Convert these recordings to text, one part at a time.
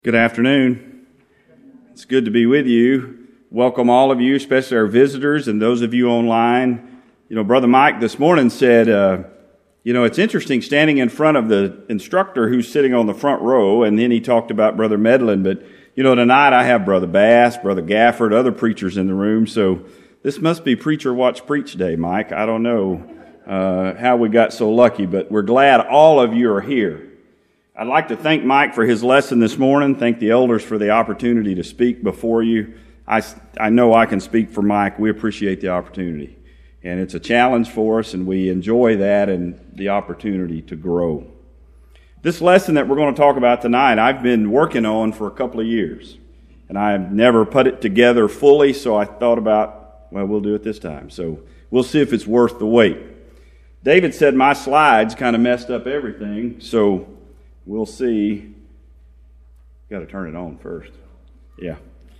Good afternoon. It's good to be with you. Welcome all of you, especially our visitors and those of you online. Brother Mike this morning said, it's interesting standing in front of the instructor who's sitting on the front row, and then he talked about Brother Medlin. But, tonight I have Brother Bass, Brother Gafford, other preachers in the room. So this must be Preacher Watch Preach Day, Mike. I don't know how we got so lucky, but we're glad all of you are here. I'd like to thank Mike for his lesson this morning, thank the elders for the opportunity to speak before you. I know I can speak for Mike. We appreciate the opportunity. And it's a challenge for us, and we enjoy that and the opportunity to grow. This lesson that we're going to talk about tonight, I've been working on for a couple of years. And I've never put it together fully, so I thought about, we'll do it this time. So we'll see if it's worth the wait. David said my slides kind of messed up everything, so we'll see. Got to turn it on first. Yeah.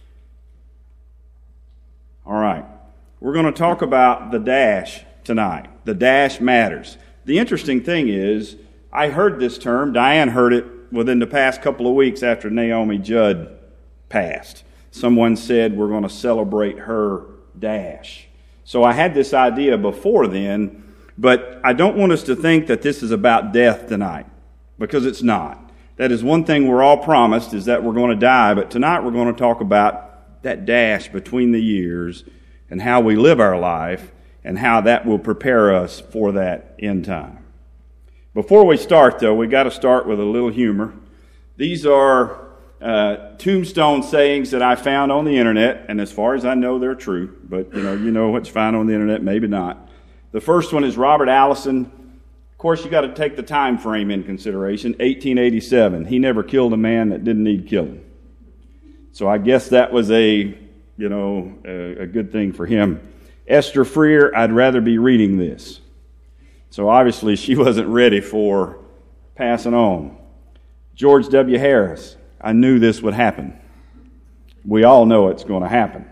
All right. We're going to talk about the dash tonight. The dash matters. The interesting thing is, I heard this term. Diane heard it within the past couple of weeks after Naomi Judd passed. Someone said we're going to celebrate her dash. So I had this idea before then, but I don't want us to think that this is about death tonight. Because it's not. That is one thing we're all promised, is that we're going to die. But tonight we're going to talk about that dash between the years and how we live our life and how that will prepare us for that end time. Before we start, though, we got to start with a little humor. These are tombstone sayings that I found on the internet, and as far as I know, they're true. But you know what's found on the internet, maybe not. The first one is Robert Allison. Of course, you got to take the time frame in consideration. 1887. He never killed a man that didn't need killing. So I guess that was a good thing for him. Esther Freer, I'd rather be reading this. So obviously she wasn't ready for passing on. George W. Harris, I knew this would happen. We all know it's going to happen.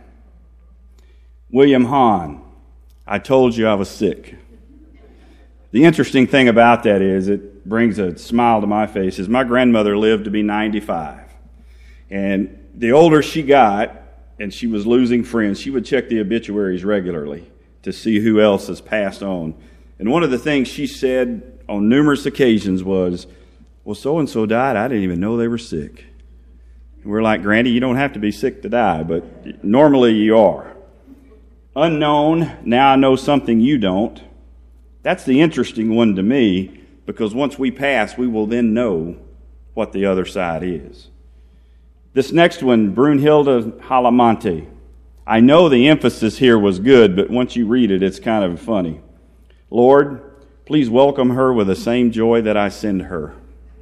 William Hahn, I told you I was sick. The interesting thing about that is, it brings a smile to my face, is my grandmother lived to be 95. And the older she got, and she was losing friends, she would check the obituaries regularly to see who else has passed on. And one of the things she said on numerous occasions was, well, so-and-so died, I didn't even know they were sick. And we're like, Granny, you don't have to be sick to die, but normally you are. Unknown, now I know something you don't. That's the interesting one to me, because once we pass, we will then know what the other side is. This next one, Brunhilde Halamonte. I know the emphasis here was good, but once you read it, it's kind of funny. Lord, please welcome her with the same joy that I send her.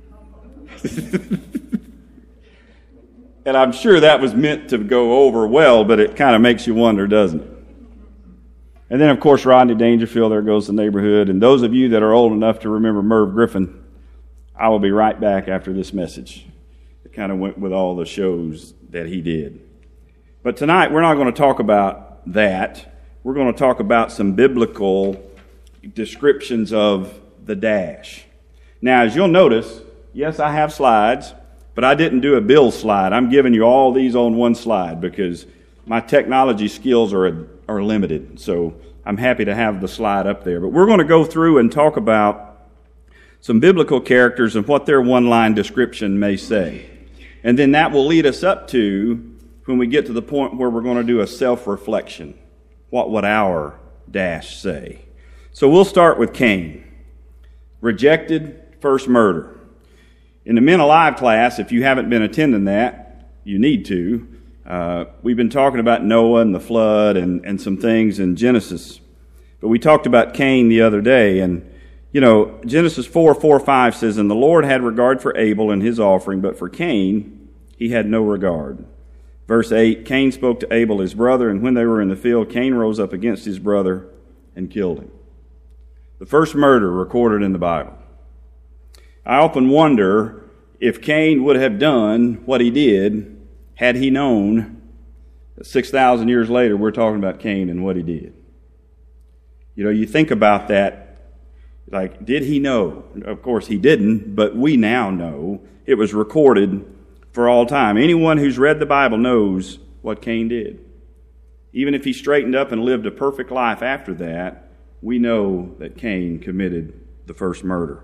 And I'm sure that was meant to go over well, but it kind of makes you wonder, doesn't it? And then, of course, Rodney Dangerfield, there goes the neighborhood. And those of you that are old enough to remember Merv Griffin, I will be right back after this message. It kind of went with all the shows that he did. But tonight, we're not going to talk about that. We're going to talk about some biblical descriptions of the dash. Now, as you'll notice, yes, I have slides, but I didn't do a Bill slide. I'm giving you all these on one slide because my technology skills are limited, so I'm happy to have the slide up there. But we're going to go through and talk about some biblical characters and what their one-line description may say. And then that will lead us up to when we get to the point where we're going to do a self-reflection. What would our dash say? So we'll start with Cain. Rejected, first murder. In the Men Alive class, if you haven't been attending that, you need to. We've been talking about Noah and the flood and some things in Genesis. But we talked about Cain the other day. And, Genesis 4:4-5 says, And the Lord had regard for Abel and his offering, but for Cain he had no regard. Verse 8, Cain spoke to Abel his brother, and when they were in the field, Cain rose up against his brother and killed him. The first murder recorded in the Bible. I often wonder if Cain would have done what he did had he known that 6,000 years later we're talking about Cain and what he did. You think about that, like, did he know? Of course he didn't, but we now know it was recorded for all time. Anyone who's read the Bible knows what Cain did. Even if he straightened up and lived a perfect life after that, we know that Cain committed the first murder.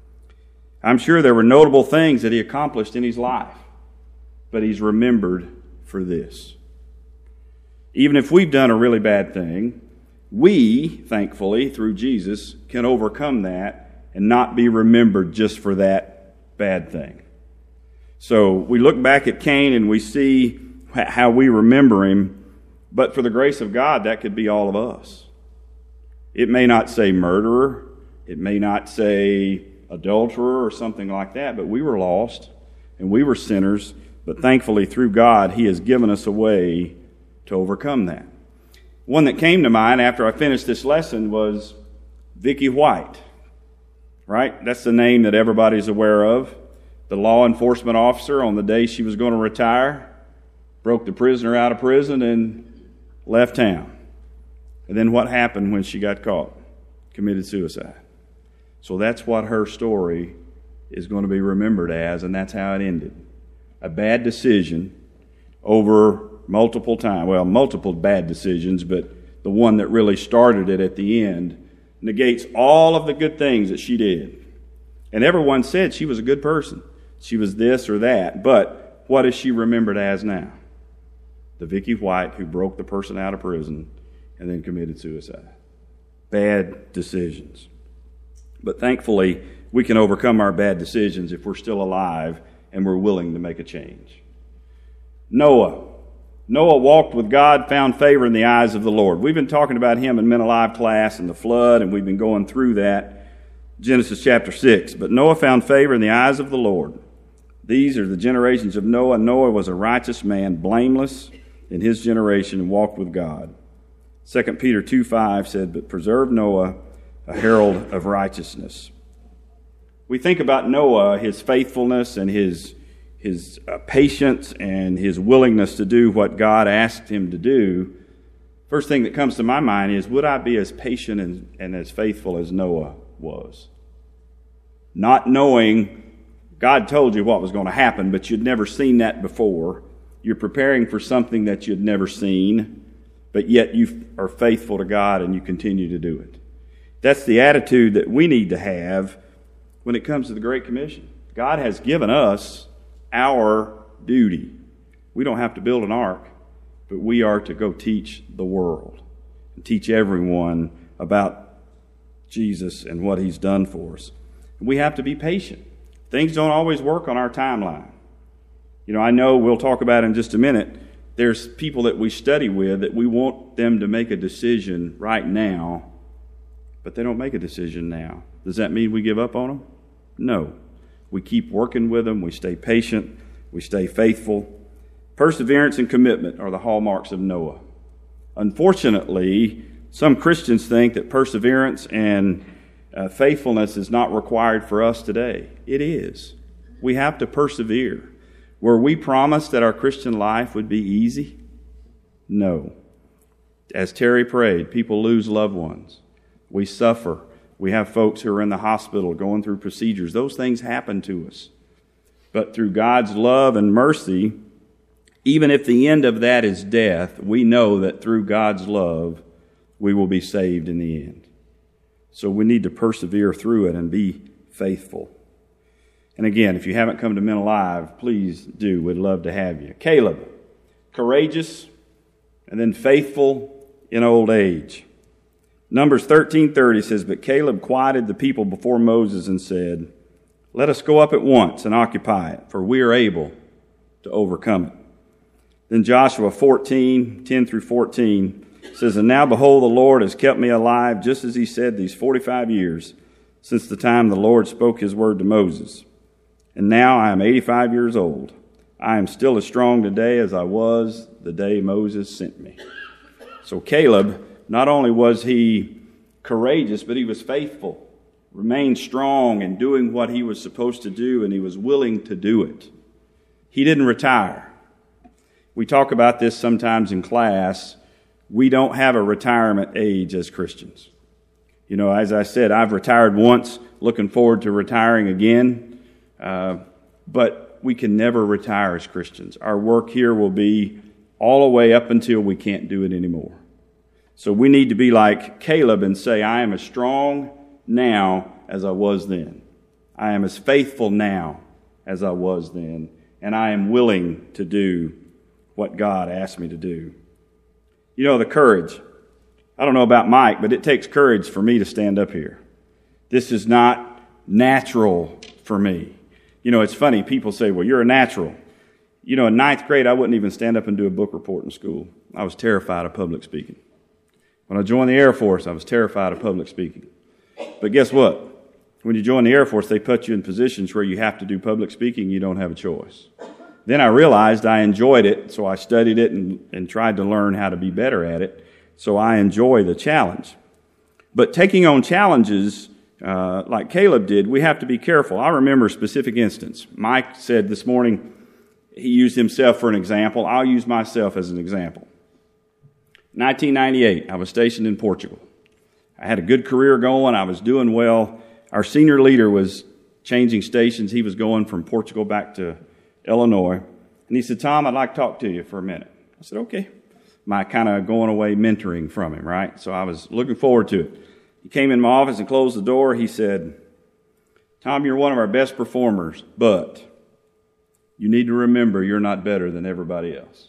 I'm sure there were notable things that he accomplished in his life, but he's remembered for this. Even if we've done a really bad thing, we, thankfully, through Jesus, can overcome that and not be remembered just for that bad thing. So we look back at Cain and we see how we remember him, but for the grace of God, that could be all of us. It may not say murderer, it may not say adulterer or something like that, but we were lost and we were sinners, but thankfully through God, He has given us a way to overcome that. One that came to mind after I finished this lesson was Vicky White, right? That's the name that everybody's aware of. The law enforcement officer on the day she was going to retire, broke the prisoner out of prison and left town. And then what happened when she got caught? Committed suicide. So that's what her story is going to be remembered as, and that's how it ended. A bad decision over multiple bad decisions, but the one that really started it at the end negates all of the good things that she did. And everyone said she was a good person. She was this or that, but what is she remembered as now? The Vicky White who broke the person out of prison and then committed suicide. Bad decisions. But thankfully, we can overcome our bad decisions if we're still alive and we're willing to make a change. Noah walked with God, found favor in the eyes of the Lord. We've been talking about him in Men Alive class and the flood, and we've been going through that, Genesis chapter 6. But Noah found favor in the eyes of the Lord. These are the generations of Noah. Noah was a righteous man, blameless in his generation, and walked with God. 2 Peter 2:5 said, "But preserve Noah, a herald of righteousness." We think about Noah, his faithfulness and his patience and his willingness to do what God asked him to do. First thing that comes to my mind is, would I be as patient and as faithful as Noah was? Not knowing, God told you what was going to happen, but you'd never seen that before. You're preparing for something that you'd never seen, but yet you are faithful to God and you continue to do it. That's the attitude that we need to have when it comes to the Great Commission. God has given us our duty. We don't have to build an ark, but we are to go teach the world and teach everyone about Jesus and what He's done for us. We have to be patient. Things don't always work on our timeline. I know we'll talk about in just a minute, there's people that we study with that we want them to make a decision right now, but they don't make a decision now. Does that mean we give up on them? No. We keep working with them. We stay patient. We stay faithful. Perseverance and commitment are the hallmarks of Noah. Unfortunately, some Christians think that perseverance and faithfulness is not required for us today. It is. We have to persevere. Were we promised that our Christian life would be easy? No. As Terry prayed, people lose loved ones. We suffer. We have folks who are in the hospital going through procedures. Those things happen to us. But through God's love and mercy, even if the end of that is death, we know that through God's love, we will be saved in the end. So we need to persevere through it and be faithful. And again, if you haven't come to Men Alive, please do. We'd love to have you. Caleb, courageous and then faithful in old age. Numbers 13:30 says, "But Caleb quieted the people before Moses and said, 'Let us go up at once and occupy it, for we are able to overcome it.'" Then Joshua 14:10-14 says, "And now behold, the Lord has kept me alive, just as He said, these 45 years, since the time the Lord spoke His word to Moses. And now I am 85 years old. I am still as strong today as I was the day Moses sent me." So Caleb, not only was he courageous, but he was faithful, remained strong in doing what he was supposed to do, and he was willing to do it. He didn't retire. We talk about this sometimes in class. We don't have a retirement age as Christians. As I said, I've retired once, looking forward to retiring again. But we can never retire as Christians. Our work here will be all the way up until we can't do it anymore. So we need to be like Caleb and say, I am as strong now as I was then. I am as faithful now as I was then. And I am willing to do what God asked me to do. You know, the courage. I don't know about Mike, but it takes courage for me to stand up here. This is not natural for me. You know, it's funny. People say, well, you're a natural. You know, in 9th grade, I wouldn't even stand up and do a book report in school. I was terrified of public speaking. When I joined the Air Force, I was terrified of public speaking. But guess what? When you join the Air Force, they put you in positions where you have to do public speaking. You don't have a choice. Then I realized I enjoyed it, so I studied it and tried to learn how to be better at it. So I enjoy the challenge. But taking on challenges like Caleb did, we have to be careful. I remember a specific instance. Mike said this morning he used himself for an example. I'll use myself as an example. 1998, I was stationed in Portugal. I had a good career going. I was doing well. Our senior leader was changing stations. He was going from Portugal back to Illinois. And he said, Tom, I'd like to talk to you for a minute. I said, okay. My kind of going away mentoring from him, right? So I was looking forward to it. He came in my office and closed the door. He said, Tom, you're one of our best performers, but you need to remember you're not better than everybody else.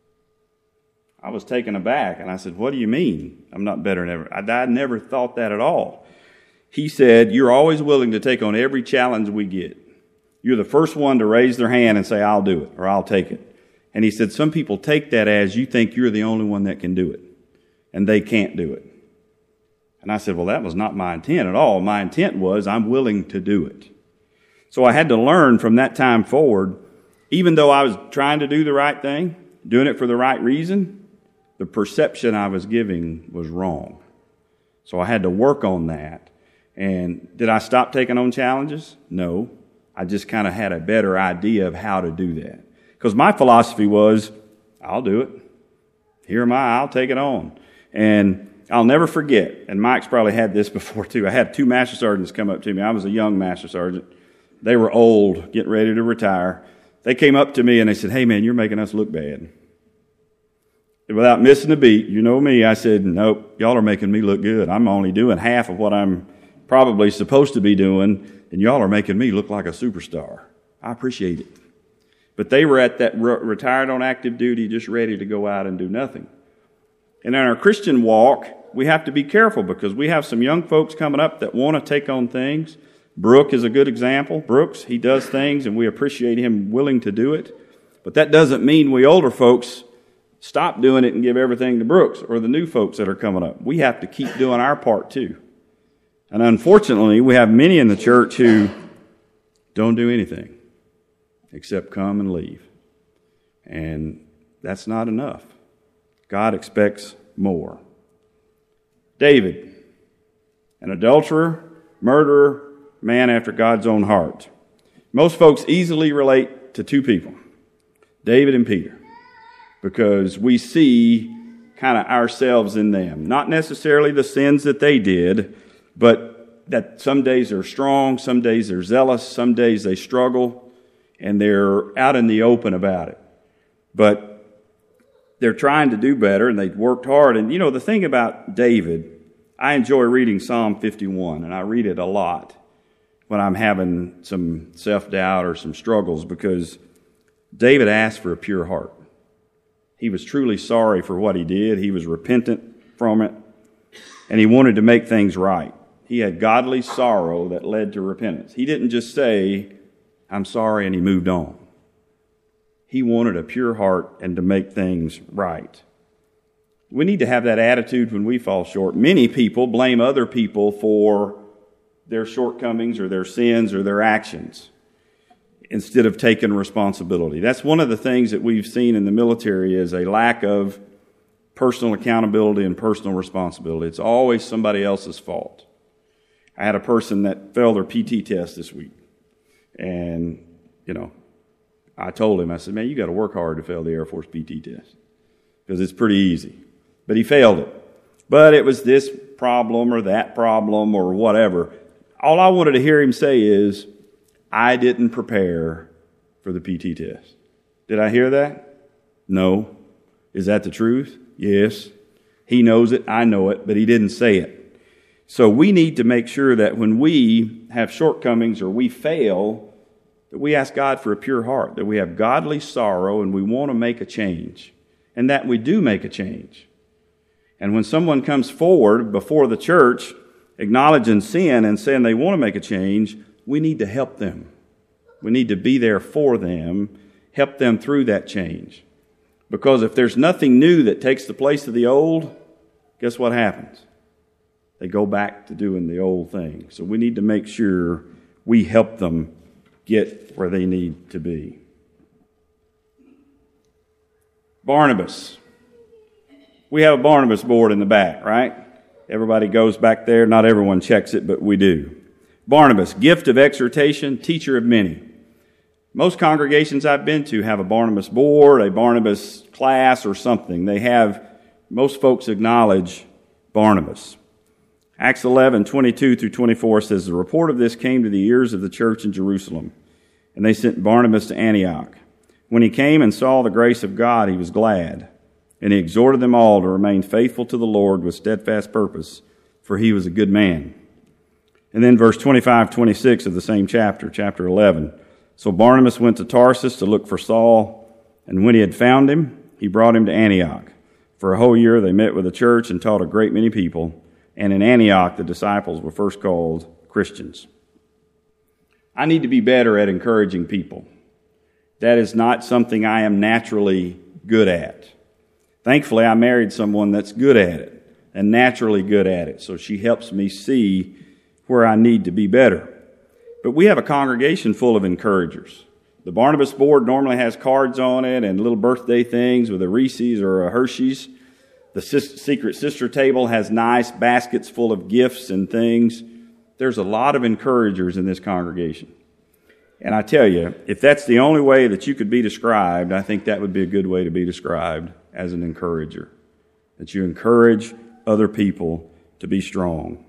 I was taken aback, and I said, what do you mean I'm not better than everybody? I never thought that at all. He said, you're always willing to take on every challenge we get. You're the first one to raise their hand and say, I'll do it, or I'll take it. And he said, some people take that as you think you're the only one that can do it, and they can't do it. And I said, well, that was not my intent at all. My intent was I'm willing to do it. So I had to learn from that time forward, even though I was trying to do the right thing, doing it for the right reason, the perception I was giving was wrong. So I had to work on that. And did I stop taking on challenges? No. I just kind of had a better idea of how to do that. Because my philosophy was, I'll do it. Here am I, I'll take it on. And I'll never forget, and Mike's probably had this before too, I had 2 master sergeants come up to me. I was a young master sergeant. They were old, getting ready to retire. They came up to me and they said, hey man, you're making us look bad. And without missing a beat, you know me, I said, nope, y'all are making me look good. I'm only doing half of what I'm probably supposed to be doing, and y'all are making me look like a superstar. I appreciate it. But they were at that retired on active duty, just ready to go out and do nothing. And in our Christian walk, we have to be careful because we have some young folks coming up that want to take on things. Brooke is a good example. Brooks, he does things and we appreciate him willing to do it. But that doesn't mean we older folks stop doing it and give everything to Brooks or the new folks that are coming up. We have to keep doing our part too. And unfortunately, we have many in the church who don't do anything except come and leave. And that's not enough. God expects more. David, an adulterer, murderer, man after God's own heart. Most folks easily relate to 2 people, David and Peter, because we see kind of ourselves in them. Not necessarily the sins that they did, but that some days they're strong, some days they're zealous, some days they struggle, and they're out in the open about it. But they're trying to do better, and they've worked hard. And, you know, the thing about David, I enjoy reading Psalm 51, and I read it a lot when I'm having some self-doubt or some struggles, because David asked for a pure heart. He was truly sorry for what he did. He was repentant from it, and he wanted to make things right. He had godly sorrow that led to repentance. He didn't just say, I'm sorry, and he moved on. He wanted a pure heart and to make things right. We need to have that attitude when we fall short. Many people blame other people for their shortcomings or their sins or their actions instead of taking responsibility. That's one of the things that we've seen in the military is a lack of personal accountability and personal responsibility. It's always somebody else's fault. I had a person that failed their PT test this week. And, you know, I told him, I said, man, you got to work hard to fail the Air Force PT test because it's pretty easy. But he failed it. But it was this problem or that problem or whatever. All I wanted to hear him say is, I didn't prepare for the PT test. Did I hear that? No. Is that the truth? Yes. He knows it, I know it, but he didn't say it. So we need to make sure that when we have shortcomings or we fail, that we ask God for a pure heart, that we have godly sorrow and we want to make a change, and that we do make a change. And when someone comes forward before the church, acknowledging sin and saying they want to make a change, we need to help them. We need to be there for them, help them through that change. Because if there's nothing new that takes the place of the old, guess what happens? They go back to doing the old thing. So we need to make sure we help them get where they need to be. Barnabas. We have a Barnabas board in the back, right? Everybody goes back there. Not everyone checks it, but we do. Barnabas, gift of exhortation, teacher of many. Most congregations I've been to have a Barnabas board, a Barnabas class, or something. Most folks acknowledge Barnabas. Acts 11:22 through 24 says, the report of this came to the ears of the church in Jerusalem, and they sent Barnabas to Antioch. When he came and saw the grace of God, he was glad, and he exhorted them all to remain faithful to the Lord with steadfast purpose, for he was a good man. And then verse 25-26 of the same chapter, chapter 11. So Barnabas went to Tarsus to look for Saul, and when he had found him, he brought him to Antioch. For a whole year they met with the church and taught a great many people, and in Antioch the disciples were first called Christians. I need to be better at encouraging people. That is not something I am naturally good at. Thankfully, I married someone that's good at it and naturally good at it, so she helps me see where I need to be better. But we have a congregation full of encouragers. The Barnabas board normally has cards on it and little birthday things with a Reese's or a Hershey's. The secret sister table has nice baskets full of gifts and things. There's a lot of encouragers in this congregation. And I tell you, if that's the only way that you could be described, I think that would be a good way to be described as an encourager. That you encourage other people to be strong.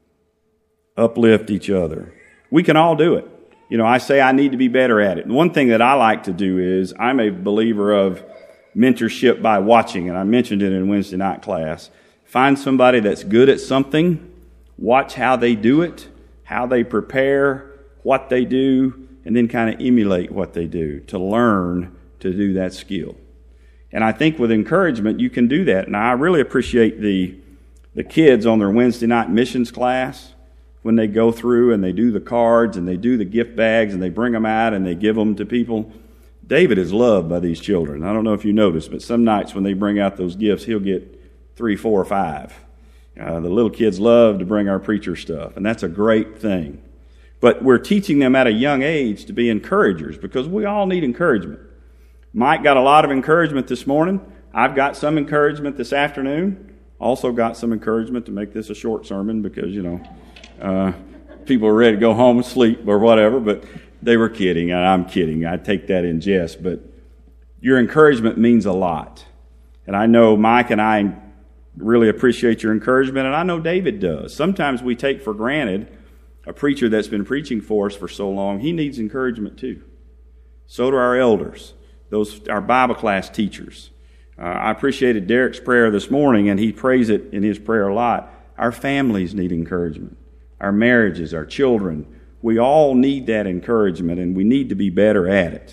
Uplift each other. We can all do it. You know, I say I need to be better at it. And one thing that I like to do is I'm a believer of mentorship by watching, and I mentioned it in Wednesday night class. Find somebody that's good at something, watch how they do it, how they prepare, what they do, and then kind of emulate what they do to learn to do that skill. And I think with encouragement, you can do that. And I really appreciate the kids on their Wednesday night missions class when they go through and they do the cards and they do the gift bags and they bring them out and they give them to people. David is loved by these children. I don't know if you noticed, but some nights when they bring out those gifts, he'll get 3, 4, or 5. The little kids love to bring our preacher stuff, and that's a great thing. But we're teaching them at a young age to be encouragers because we all need encouragement. Mike got a lot of encouragement this morning. I've got some encouragement this afternoon. Also got some encouragement to make this a short sermon because, people are ready to go home and sleep or whatever, but they were kidding, and I'm kidding. I take that in jest, but your encouragement means a lot. And I know Mike and I really appreciate your encouragement, and I know David does. Sometimes we take for granted a preacher that's been preaching for us for so long. He needs encouragement too. So do our elders, our Bible class teachers. I appreciated Derek's prayer this morning, and he prays it in his prayer a lot. Our families need encouragement. Our marriages, our children, we all need that encouragement, and we need to be better at it.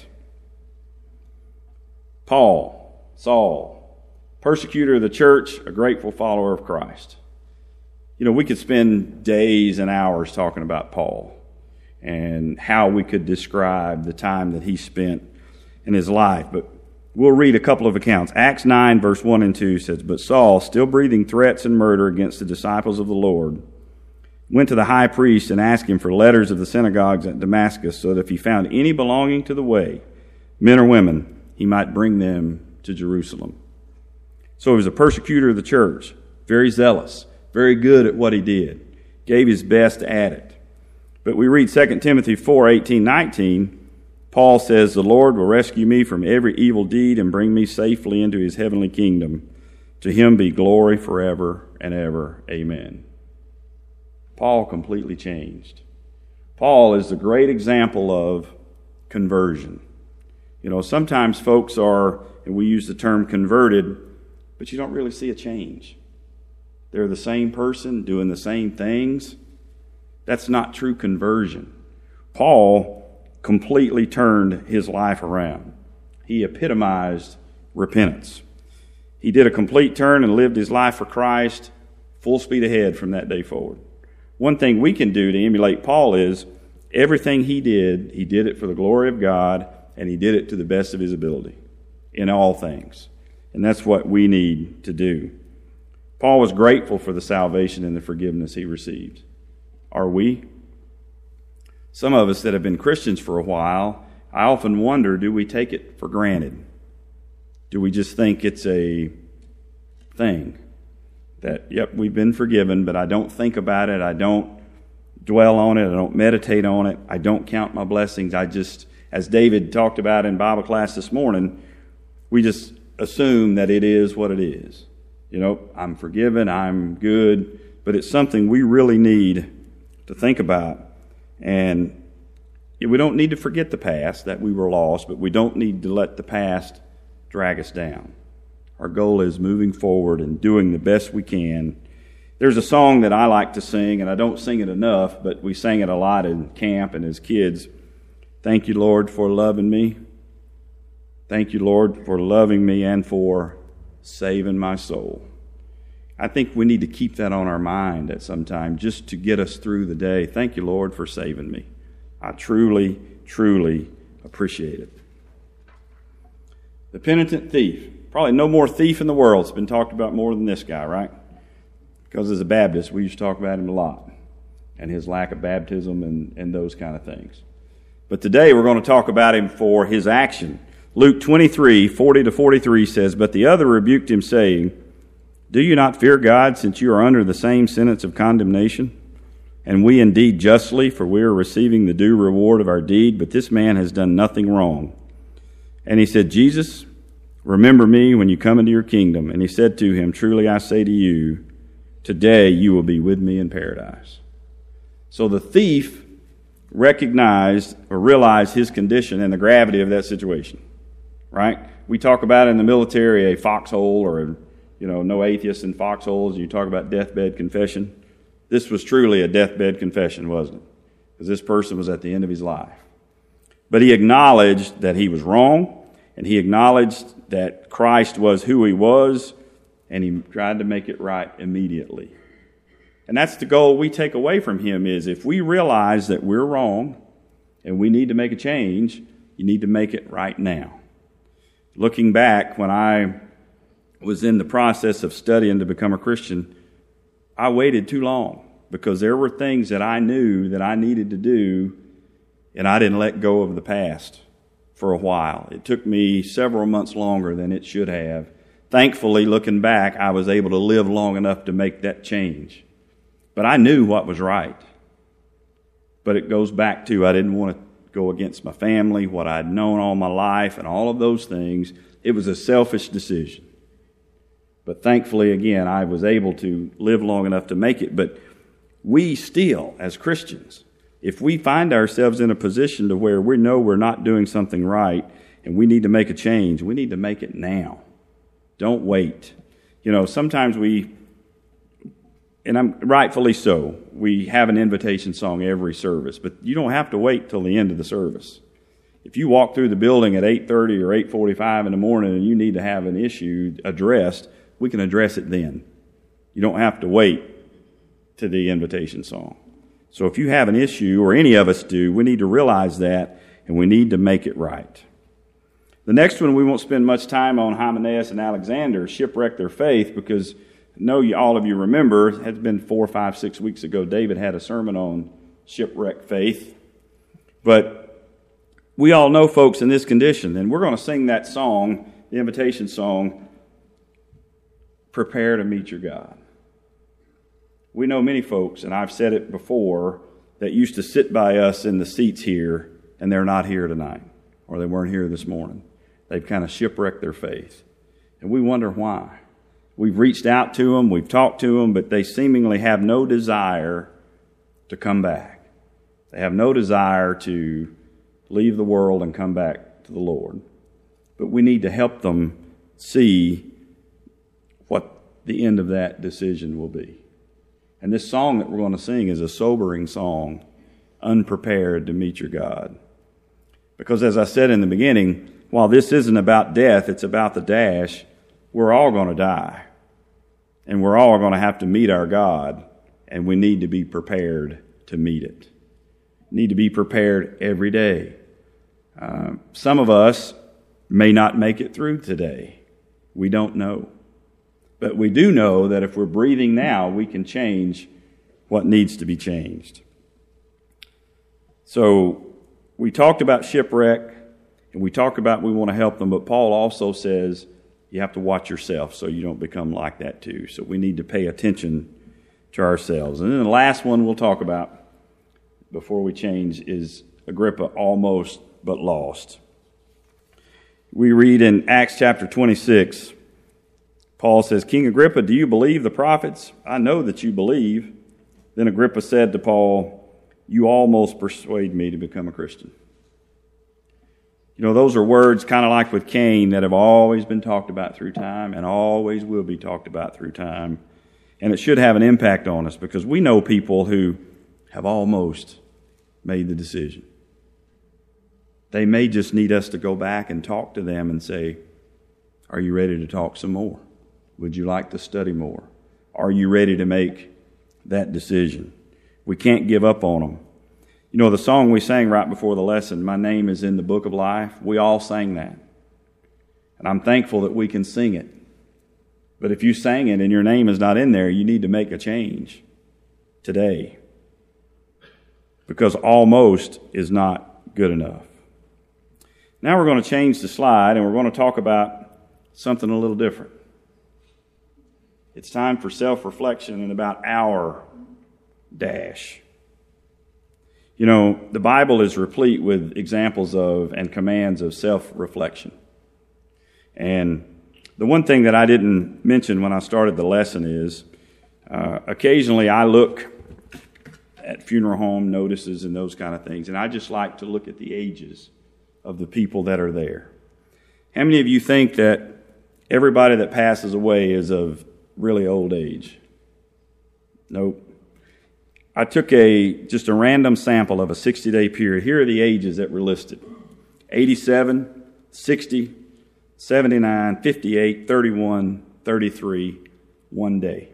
Saul, persecutor of the church, a grateful follower of Christ. We could spend days and hours talking about Paul and how we could describe the time that he spent in his life, but we'll read a couple of accounts. Acts 9, verse 1 and 2 says, But Saul, still breathing threats and murder against the disciples of the Lord, went to the high priest and asked him for letters of the synagogues at Damascus, so that if he found any belonging to the way, men or women, he might bring them to Jerusalem. So he was a persecutor of the church, very zealous, very good at what he did, gave his best at it. But we read 2 Timothy 4:18-19, Paul says, The Lord will rescue me from every evil deed and bring me safely into his heavenly kingdom. To him be glory forever and ever. Amen. Paul completely changed. Paul is the great example of conversion. You know, sometimes folks are, and we use the term converted, but you don't really see a change. They're the same person doing the same things. That's not true conversion. Paul completely turned his life around. He epitomized repentance. He did a complete turn and lived his life for Christ, full speed ahead from that day forward. One thing we can do to emulate Paul is everything he did it for the glory of God, and he did it to the best of his ability in all things. And that's what we need to do. Paul was grateful for the salvation and the forgiveness he received. Are we? Some of us that have been Christians for a while, I often wonder, do we take it for granted? Do we just think it's a thing that, yep, we've been forgiven, but I don't think about it, I don't dwell on it, I don't meditate on it, I don't count my blessings, I just, as David talked about in Bible class this morning, we just assume that it is what it is. You know, I'm forgiven, I'm good, but it's something we really need to think about. And we don't need to forget the past, that we were lost, but we don't need to let the past drag us down. Our goal is moving forward and doing the best we can. There's a song that I like to sing, and I don't sing it enough, but we sang it a lot in camp and as kids. Thank you, Lord, for loving me. Thank you, Lord, for loving me and for saving my soul. I think we need to keep that on our mind at some time just to get us through the day. Thank you, Lord, for saving me. I truly, truly appreciate it. The penitent thief. Probably no more thief in the world has been talked about more than this guy, right? Because as a Baptist, we used to talk about him a lot and his lack of baptism and those kind of things. But today we're going to talk about him for his action. Luke 23:40-43 says, "But the other rebuked him, saying, Do you not fear God, since you are under the same sentence of condemnation? And we indeed justly, for we are receiving the due reward of our deed, but this man has done nothing wrong. And he said, Jesus, remember me when you come into your kingdom. And he said to him, Truly I say to you, today you will be with me in paradise." So the thief recognized or realized his condition and the gravity of that situation, right? We talk about in the military a foxhole or no atheists in foxholes. You talk about deathbed confession. This was truly a deathbed confession, wasn't it? Because this person was at the end of his life. But he acknowledged that he was wrong, and he acknowledged that Christ was who he was, and he tried to make it right immediately. And that's the goal we take away from him is if we realize that we're wrong and we need to make a change, you need to make it right now. Looking back, when I was in the process of studying to become a Christian, I waited too long because there were things that I knew that I needed to do, and I didn't let go of the past for a while. It took me several months longer than it should have. Thankfully, looking back, I was able to live long enough to make that change. But I knew what was right. But it goes back to I didn't want to go against my family, what I'd known all my life, and all of those things. It was a selfish decision. But thankfully, again, I was able to live long enough to make it. But we still, as Christians, if we find ourselves in a position to where we know we're not doing something right and we need to make a change, we need to make it now. Don't wait. Sometimes and rightfully so, we have an invitation song every service, but you don't have to wait till the end of the service. If you walk through the building at 8:30 or 8:45 in the morning and you need to have an issue addressed, we can address it then. You don't have to wait to the invitation song. So if you have an issue, or any of us do, we need to realize that, and we need to make it right. The next one we won't spend much time on. Hymenaeus and Alexander shipwrecked their faith because all of you remember, it had been 4, 5, 6 weeks ago, David had a sermon on shipwrecked faith. But we all know folks in this condition, and we're going to sing that song, the invitation song, Prepare to Meet Your God. We know many folks, and I've said it before, that used to sit by us in the seats here, and they're not here tonight, or they weren't here this morning. They've kind of shipwrecked their faith. And we wonder why. We've reached out to them, we've talked to them, but they seemingly have no desire to come back. They have no desire to leave the world and come back to the Lord. But we need to help them see what the end of that decision will be. And this song that we're going to sing is a sobering song, Unprepared to Meet Your God. Because as I said in the beginning, while this isn't about death, it's about the dash, we're all going to die. And we're all going to have to meet our God, and we need to be prepared to meet it. Need to be prepared every day. Some of us may not make it through today. We don't know. But we do know that if we're breathing now, we can change what needs to be changed. So we talked about shipwreck, and we talked about we want to help them, but Paul also says you have to watch yourself so you don't become like that too. So we need to pay attention to ourselves. And then the last one we'll talk about before we change is Agrippa almost but lost. We read in Acts chapter 26, Paul says, King Agrippa, do you believe the prophets? I know that you believe. Then Agrippa said to Paul, you almost persuade me to become a Christian. You know, those are words kind of like with Cain that have always been talked about through time and always will be talked about through time. And it should have an impact on us because we know people who have almost made the decision. They may just need us to go back and talk to them and say, are you ready to talk some more? Would you like to study more? Are you ready to make that decision? We can't give up on them. You know, the song we sang right before the lesson, My Name is in the Book of Life, we all sang that. And I'm thankful that we can sing it. But if you sang it and your name is not in there, you need to make a change today. Because almost is not good enough. Now we're going to change the slide and we're going to talk about something a little different. It's time for self-reflection and about our dash. You know, the Bible is replete with examples of and commands of self-reflection. And the one thing that I didn't mention when I started the lesson is occasionally I look at funeral home notices and those kind of things, and I just like to look at the ages of the people that are there. How many of you think that everybody that passes away is of really old age? Nope. I took just a random sample of a 60-day period. Here are the ages that were listed. 87, 60, 79, 58, 31, 33, 1 day.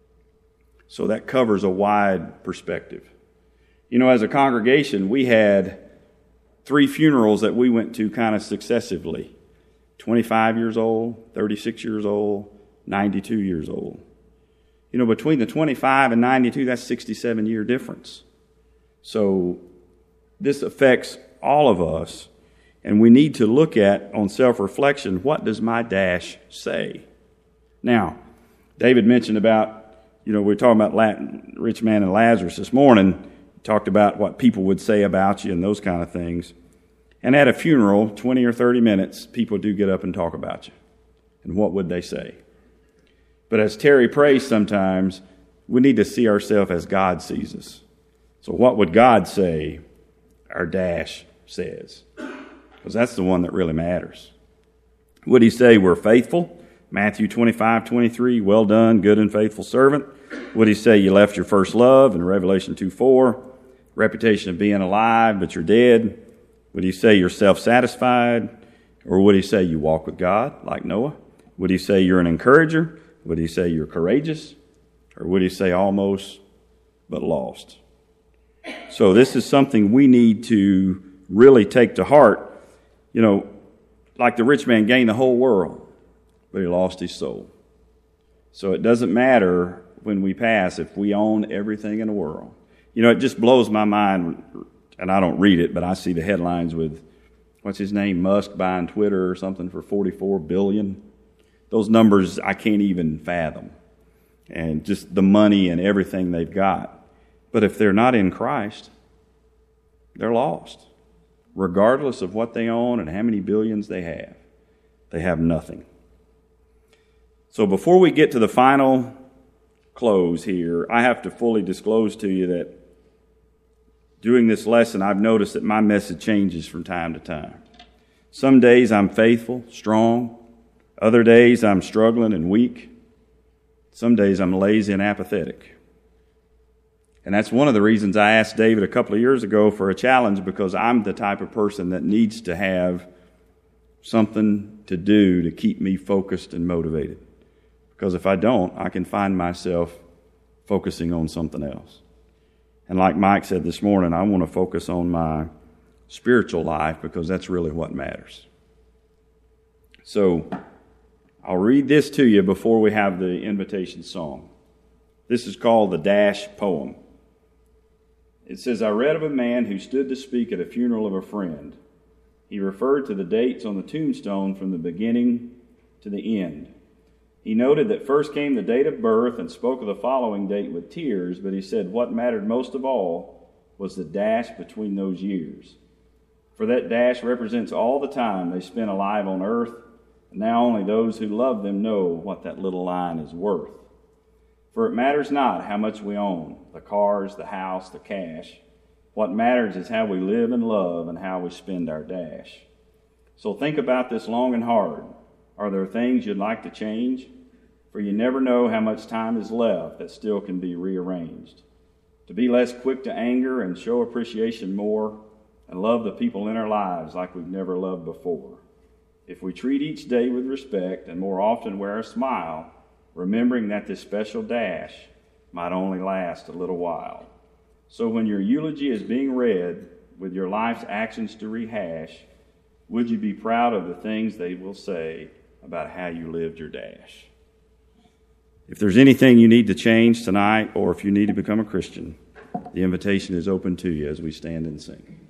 So that covers a wide perspective. You know, as a congregation, we had 3 funerals that we went to kind of successively. 25 years old, 36 years old, 92 years old. You know, between the 25 and 92, that's 67-year difference. So this affects all of us, and we need to look at, on self-reflection, what does my dash say? Now, David mentioned about, you know, we were talking about rich man and Lazarus this morning, talked about what people would say about you and those kind of things. And at a funeral, 20 or 30 minutes, people do get up and talk about you. And what would they say? But as Terry prays sometimes, we need to see ourselves as God sees us. So what would God say our dash says? Because that's the one that really matters. Would he say we're faithful? Matthew 25:23, well done, good and faithful servant. Would he say you left your first love in Revelation 2:4? Reputation of being alive, but you're dead. Would he say you're self-satisfied? Or would he say you walk with God like Noah? Would he say you're an encourager? Would he say you're courageous? Or would he say almost but lost? So this is something we need to really take to heart. You know, like the rich man gained the whole world, but he lost his soul. So it doesn't matter when we pass if we own everything in the world. You know, it just blows my mind, and I don't read it, but I see the headlines with, what's his name, Musk buying Twitter or something for $44 billion. Those numbers I can't even fathom. And just the money and everything they've got. But if they're not in Christ, they're lost. Regardless of what they own and how many billions they have nothing. So before we get to the final close here, I have to fully disclose to you that doing this lesson, I've noticed that my message changes from time to time. Some days I'm faithful, strong. Other days I'm struggling and weak. Some days I'm lazy and apathetic. And that's one of the reasons I asked David a couple of years ago for a challenge, because I'm the type of person that needs to have something to do to keep me focused and motivated. Because if I don't, I can find myself focusing on something else. And like Mike said this morning, I want to focus on my spiritual life, because that's really what matters. So I'll read this to you before we have the invitation song. This is called the Dash Poem. It says, I read of a man who stood to speak at a funeral of a friend. He referred to the dates on the tombstone from the beginning to the end. He noted that first came the date of birth and spoke of the following date with tears, but he said what mattered most of all was the dash between those years. For that dash represents all the time they spent alive on earth, and now only those who love them know what that little line is worth. For it matters not how much we own, the cars, the house, the cash. What matters is how we live and love and how we spend our dash. So think about this long and hard. Are there things you'd like to change? For you never know how much time is left that still can be rearranged. To be less quick to anger and show appreciation more, and love the people in our lives like we've never loved before. If we treat each day with respect and more often wear a smile, remembering that this special dash might only last a little while. So when your eulogy is being read with your life's actions to rehash, would you be proud of the things they will say about how you lived your dash? If there's anything you need to change tonight, or if you need to become a Christian, the invitation is open to you as we stand and sing.